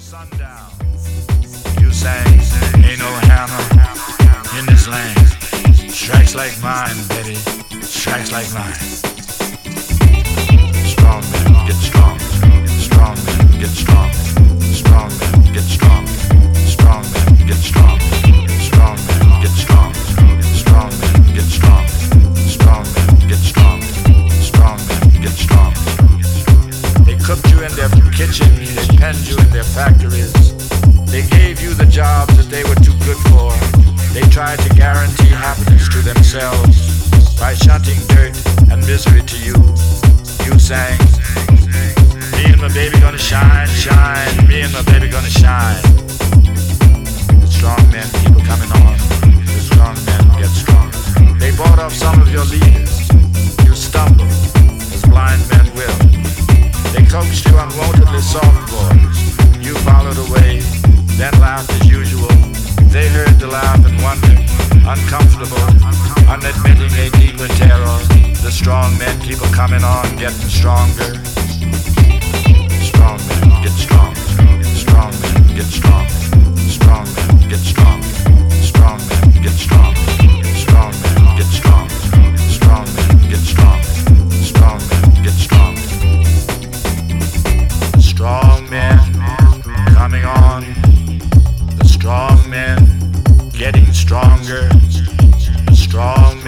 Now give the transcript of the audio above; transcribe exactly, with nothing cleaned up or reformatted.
sundown. You sang, ain't no hammer in this land. Strikes like mine, baby, strikes like mine. Strong men get strong. Strong men get strong. Strong men get strong. Strong men get strong. Strong men get strong. Strong men get strong. Strong men get strong. Strong men get strong. They cooked you in their kitchen, they penned you in their factories. They gave you the jobs that they were too good for. They tried to guarantee happiness to themselves by shunting dirt and misery to you. You sang, me and my baby gonna shine, shine, me and my baby gonna shine. The strong men keep coming on, the strong men get strong. They bought off some of your leaders. You stumbled, as blind men will. They coaxed you unwontedly soft boys. You followed away, then laughed as usual. They heard the laugh and wondered, uncomfortable, unadmitting a deeper terror. The strong men keep a coming on, getting stronger. Strong men get strong. Strong men get strong. Strong men get strong. Strong men get strong. Strong men get strong. Strong men get strong. Strong men get strong. Strong men coming on. The strong men getting stronger. The strong